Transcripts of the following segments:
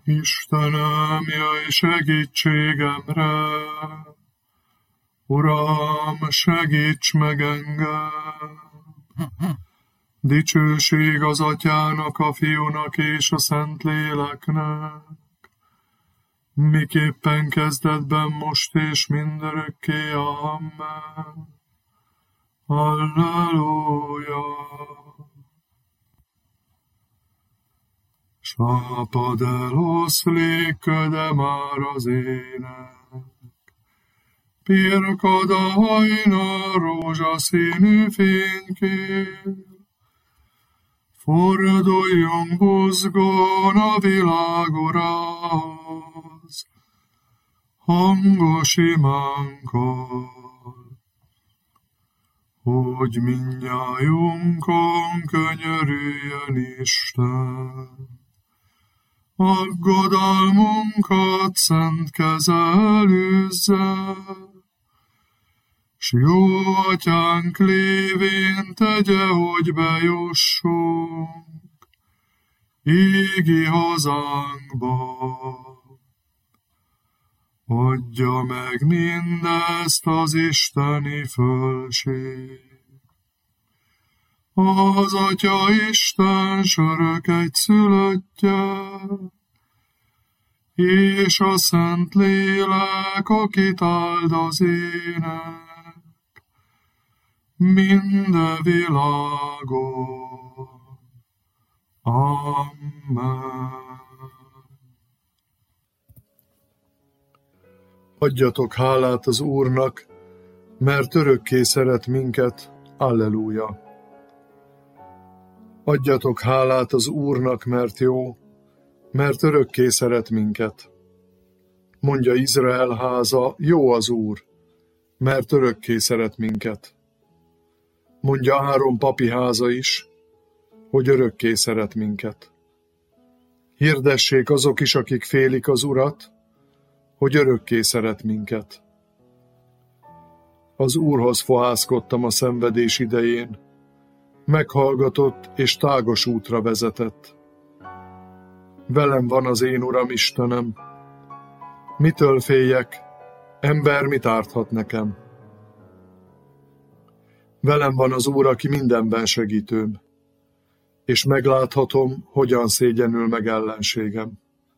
Istenem, jöjj segítségemre! Uram, segíts meg engem! Dicsőség az Atyának, a Fiúnak és a Szentléleknek, miképpen kezdetben, most és mindörökké. Amen. Halleluja! Sápad eloszlik, köde már az ének, pirkad a hajnal rózsaszínű fénykér. Forduljunk buzgón a világ Urához, hangos imánkkal, hogy mindnyájunkon könyörüljön Isten. Aggodalmunkat szent keze elűzze, s jó Atyánk lévén tegye, hogy bejussunk égi hazánkba. Adja meg mindezt az isteni fölség. Az Atya Isten sörök egyszülöttje, és a Szentlélek, akit áld az ének, minde világon. Amen. Adjatok hálát az Úrnak, mert örökké szeret minket. Alleluja! Adjatok hálát az Úrnak, mert jó, mert örökké szeret minket. Mondja Izrael háza, jó az Úr, mert örökké szeret minket. Mondja Áron papi háza is, hogy örökké szeret minket. Hirdessék azok is, akik félik az Urat, hogy örökké szeret minket. Az Úrhoz fohászkodtam a szenvedés idején, meghallgatott és tágos útra vezetett. Velem van az én Uram Istenem, mitől féljek, ember mit árthat nekem? Velem van az Úr, aki mindenben segítőm, és megláthatom, hogyan szégyenül meg ellenségem.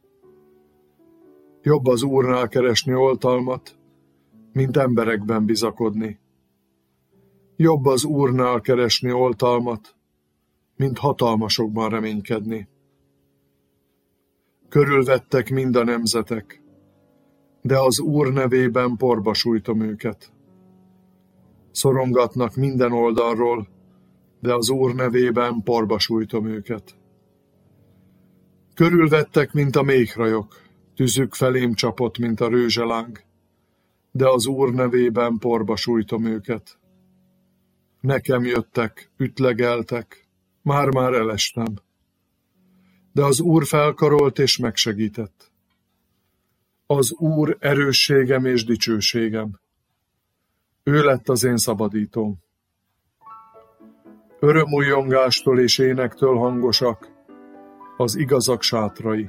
Jobb az Úrnál keresni oltalmat, mint emberekben bizakodni. Jobb az Úrnál keresni oltalmat, mint hatalmasokban reménykedni. Körülvettek mind a nemzetek, de az Úr nevében porba sújtom őket. Szorongatnak minden oldalról, de az Úr nevében porba sújtom őket. Körülvettek, mint a méhrajok, tüzük felém csapott, mint a rőzseláng, de az Úr nevében porba sújtom őket. Nekem jöttek, ütlegeltek, már-már elestem, de az Úr felkarolt és megsegített. Az Úr erősségem és dicsőségem. Ő lett az én szabadítóm. Örömújjongástól és énektől hangosak az igazak sátrai.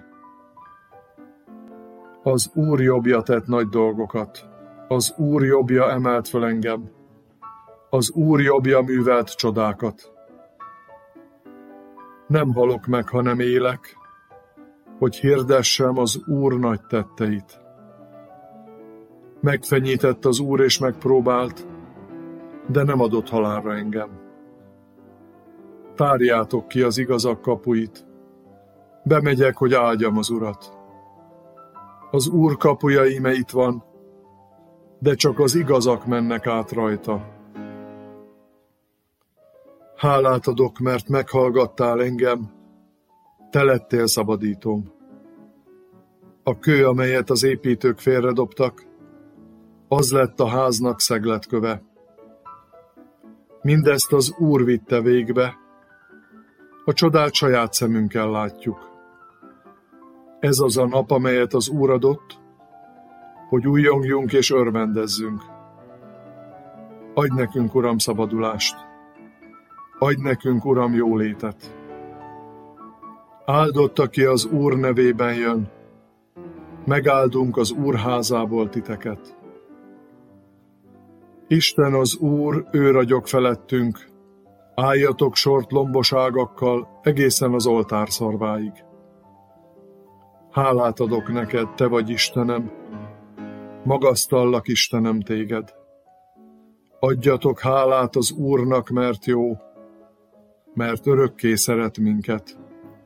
Az Úr jobbja tett nagy dolgokat, az Úr jobbja emelt föl engem, az Úr jobbja művelt csodákat. Nem halok meg, hanem élek, hogy hirdessem az Úr nagy tetteit. Megfenyített az Úr és megpróbált, de nem adott halálra engem. Tárjátok ki az igazak kapuit, bemegyek, hogy áldjam az Urat. Az Úr kapuja íme itt van, de csak az igazak mennek át rajta. Hálát adok, mert meghallgattál engem, te lettél szabadítóm. A kő, amelyet az építők félredobtak, az lett a háznak szegletköve. Mindezt az Úr vitte végbe, a csodát saját szemünkkel látjuk. Ez az a nap, amelyet az Úr adott, hogy újjongjunk és örvendezzünk. Adj nekünk, Uram, szabadulást! Adj nekünk, Uram, jólétet! Áldott, aki az Úr nevében jön, megáldunk az Úr házából titeket. Isten az Úr, ő ragyog felettünk, álljatok sort lomboságakkal egészen az oltár szarváig. Hálát adok neked, te vagy Istenem, magasztallak Istenem téged. Adjatok hálát az Úrnak, mert jó, mert örökké szeret minket.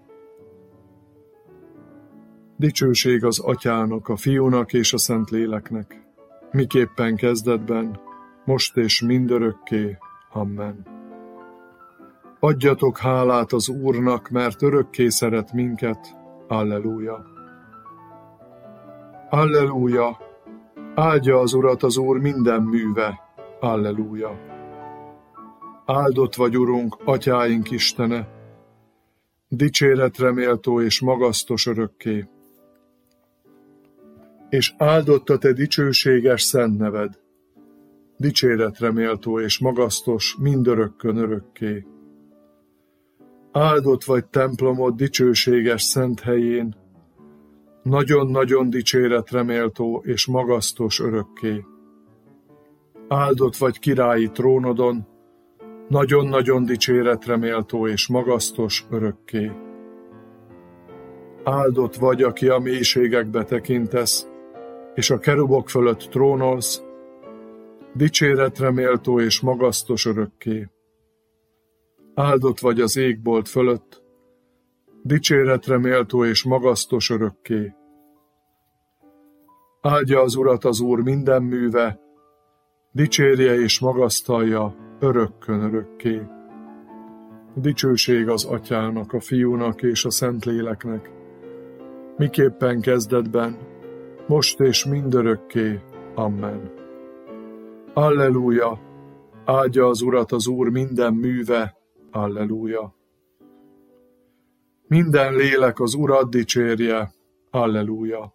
Dicsőség az Atyának, a Fiúnak és a Szentléleknek, miképpen kezdetben, most és mindörökké. Amen. Adjatok hálát az Úrnak, mert örökké szeret minket. Alleluja. Alleluja. Áldja az Urat az Úr minden műve. Alleluja. Áldott vagy, Urunk, Atyáink Istene, dicséretre méltó és magasztos örökké. És áldott a te dicsőséges szent neved, dicséretre méltó és magasztos mindörökkön örökké. Áldott vagy templomod dicsőséges szent helyén, nagyon-nagyon dicséretre méltó és magasztos örökké. Áldott vagy királyi trónodon, nagyon-nagyon dicséretre méltó és magasztos örökké. Áldott vagy, aki a mélységekbe tekintesz, és a kerubok fölött trónolsz, dicséretre méltó és magasztos örökké. Áldott vagy az égbolt fölött, dicséretre méltó és magasztos örökké. Áldja az Urat az Úr minden műve, dicsérje és magasztalja örökkön örökké. Dicsőség az Atyának, a Fiúnak és a Szentléleknek, miképpen kezdetben, most és mindörökké. Amen. Alleluja! Áldja az Urat az Úr minden műve. Alleluja! Minden lélek az Urat dicsérje. Alleluja!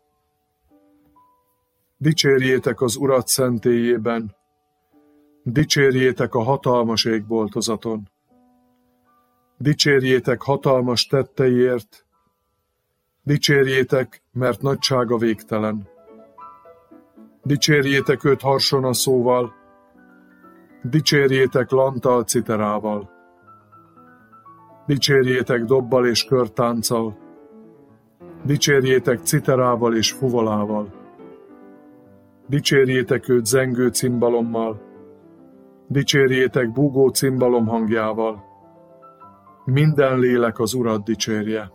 Dicsérjétek az Urat szentélyében, dicsérjétek a hatalmas égboltozaton. Dicsérjétek hatalmas tetteiért, dicsérjétek, mert nagysága végtelen. Dicsérjétek őt harsonaszóval, dicsérjétek lanttal, citerával. Dicsérjétek dobbal és körtánccal, dicsérjétek citerával és fuvolával. Dicsérjétek őt zengő cimbalommal, dicsérjétek búgó cimbalom hangjával. Minden lélek az Urat dicsérje.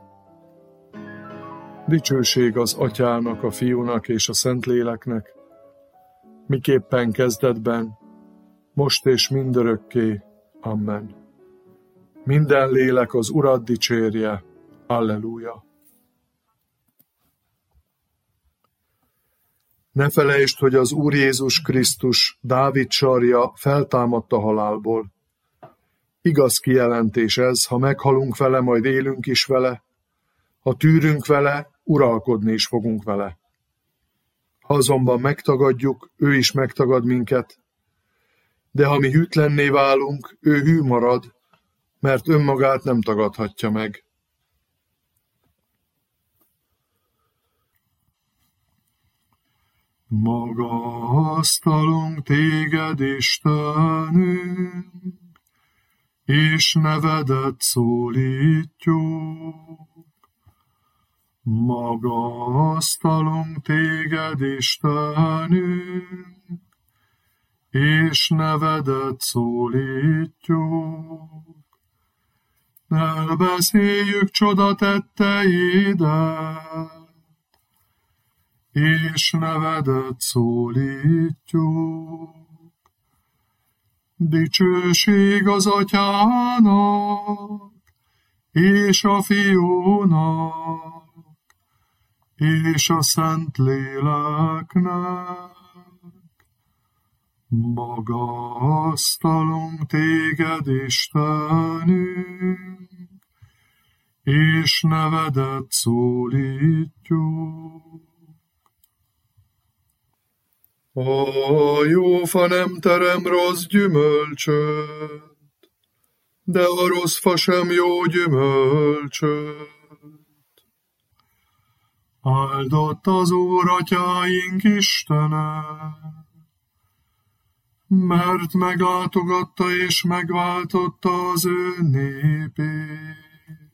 Dicsőség az Atyának, a Fiúnak és a Szentléleknek, miképpen kezdetben, most és mindörökké. Amen. Minden lélek az Urat dicsérje. Alleluja. Ne felejtsd, hogy az Úr Jézus Krisztus, Dávid sarja feltámadt a halálból. Igaz kijelentés ez, ha meghalunk vele, majd élünk is vele, ha tűrünk vele, uralkodni is fogunk vele. Ha azonban megtagadjuk, ő is megtagad minket, de ha mi hűtlenné válunk, ő hű marad, mert önmagát nem tagadhatja meg. Magasztalunk téged, Istenünk, és nevedet szólítjuk. Magasztalunk téged, Istenünk, és nevedet szólítjuk. Elbeszéljük csodatetteidet, és nevedet szólítjuk. Dicsőség az Atyának, és a Fiúnak, és a Szentléleknek. Magasztalunk téged, Istenünk, és nevedet szólítjuk. A jó fa nem terem rossz gyümölcsöt, de a rossz fa sem jó gyümölcsöt. Áldott az Úr atyáink Istene, mert meglátogatta és megváltotta az ő népét.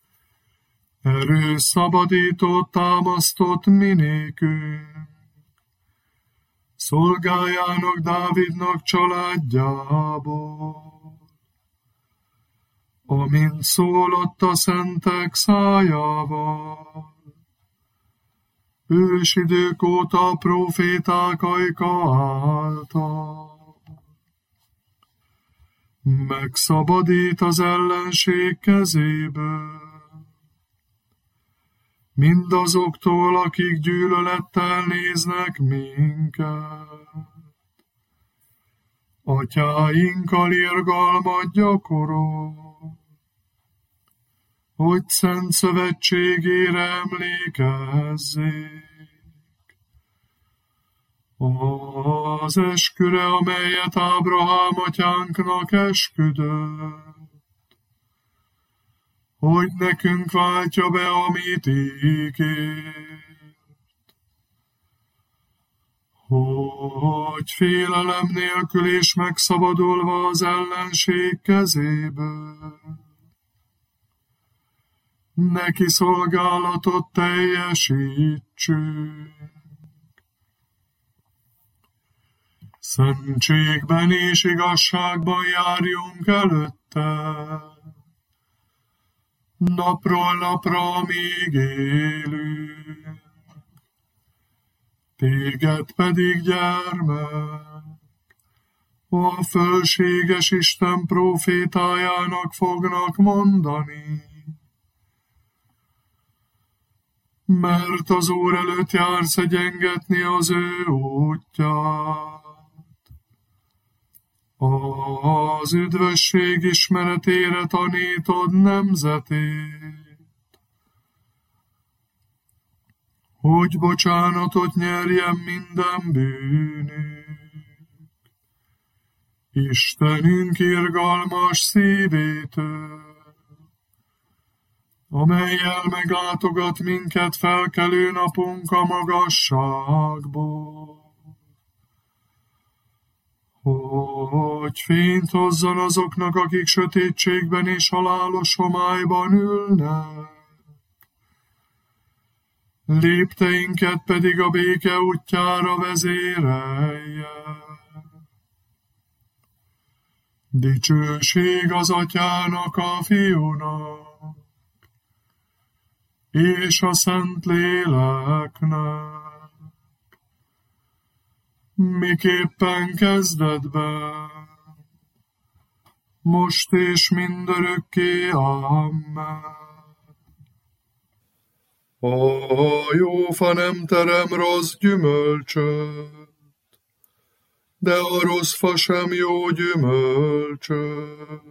Erős szabadított, támasztott minékünk, szolgájának Dávidnak családjából, amint szólott a szentek szájával. Ősidők óta a próféták ajka által. Megszabadít az ellenség kezéből, mindazoktól, akik gyűlölettel néznek minket. Atyáinkkal irgalmat gyakorol, hogy szent szövetségére emlékezzék. Az esküre, amelyet Ábrahám atyánknak esküdött, hogy nekünk váltja be, amit ígért, hogy félelem nélkül és megszabadulva az ellenség kezéből, neki szolgálatot teljesítsünk. Szentségben és igazságban járjunk előtte, napról napra, amíg élünk. Téged pedig, gyermek, a fölséges Isten prófétájának fognak mondani, mert az Úr előtt jársz egyengetni az ő útját. Az üdvösség ismeretére tanítod nemzetét, hogy bocsánatot nyerjen minden bűnük. Istenünk irgalmas szívétől, amellyel meglátogat minket felkelő napunk a magasságból, hogy fényt hozzon azoknak, akik sötétségben és halálos homályban ülnek, lépteinket pedig a béke útjára vezérelje. Dicsőség az Atyának, a Fiúnak, és a Szentléleknek, miképpen kezdetben, most és mindörökké. Amen. A jó fa nem terem rossz gyümölcsöt, de a rossz fa sem jó gyümölcsöt.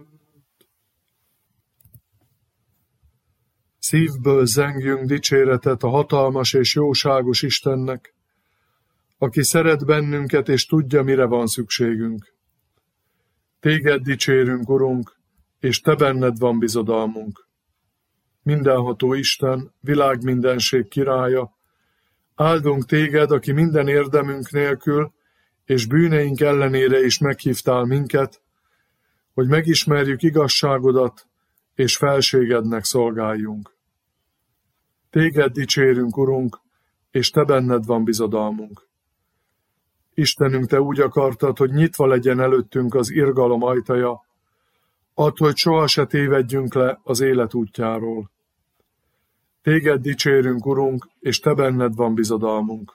Szívből zengjünk dicséretet a hatalmas és jóságos Istennek, aki szeret bennünket és tudja, mire van szükségünk. Téged dicsérünk, Urunk, és te benned van bizodalmunk. Mindenható Isten, világmindenség királya, áldunk téged, aki minden érdemünk nélkül és bűneink ellenére is meghívtál minket, hogy megismerjük igazságodat és felségednek szolgáljunk. Téged dicsérünk, Urunk, és te benned van bizodalmunk. Istenünk, te úgy akartad, hogy nyitva legyen előttünk az irgalom ajtaja, add, hogy soha se tévedjünk le az élet útjáról. Téged dicsérünk, Urunk, és te benned van bizodalmunk.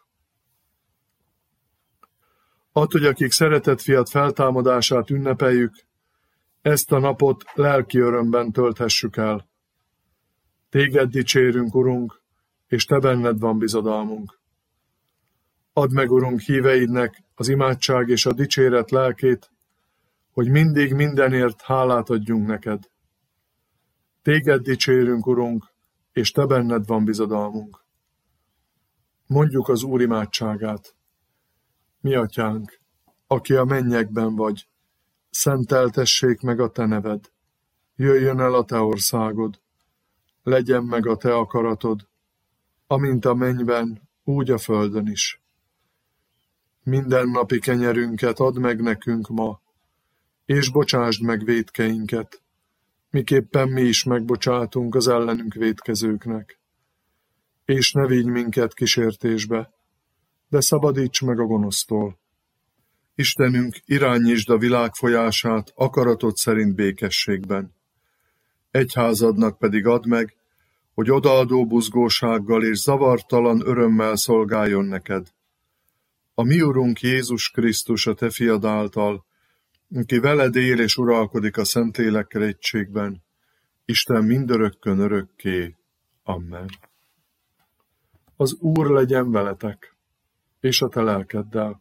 Add, hogy akik szeretett fiad feltámadását ünnepeljük, ezt a napot lelki örömben tölthessük el. Téged dicsérünk, Urunk, és te benned van bizodalmunk. Add meg, Urunk, híveidnek az imádság és a dicséret lelkét, hogy mindig mindenért hálát adjunk neked. Téged dicsérünk, Urunk, és te benned van bizodalmunk. Mondjuk az Úr imádságát. Mi atyánk, aki a mennyekben vagy, szenteltessék meg a te neved. Jöjjön el a te országod, legyen meg a te akaratod, amint a mennyben, úgy a földön is. Mindennapi kenyerünket add meg nekünk ma, és bocsásd meg vétkeinket, miképpen mi is megbocsátunk az ellenünk vétkezőknek. És ne vigy minket kísértésbe, de szabadíts meg a gonosztól. Istenünk, irányítsd a világ folyását akaratod szerint békességben. Egyházadnak pedig add meg, hogy odaadó buzgósággal és zavartalan örömmel szolgáljon neked. A mi Urunk Jézus Krisztus a te fiad által, aki veled él és uralkodik a Szentlélekkel egységben, Isten mindörökkön örökké. Amen. Az Úr legyen veletek, és a te lelkeddel.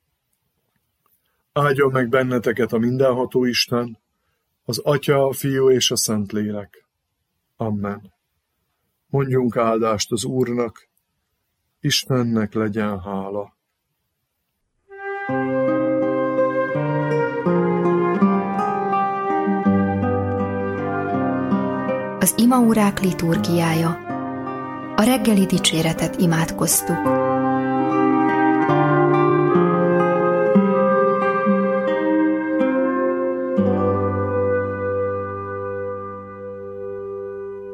Áldjon meg benneteket a mindenható Isten, az Atya, a Fiú és a Szentlélek. Amen. Mondjunk áldást az Úrnak, Istennek legyen hála. Az imaórák liturgiája. A reggeli dicséretet imádkoztuk.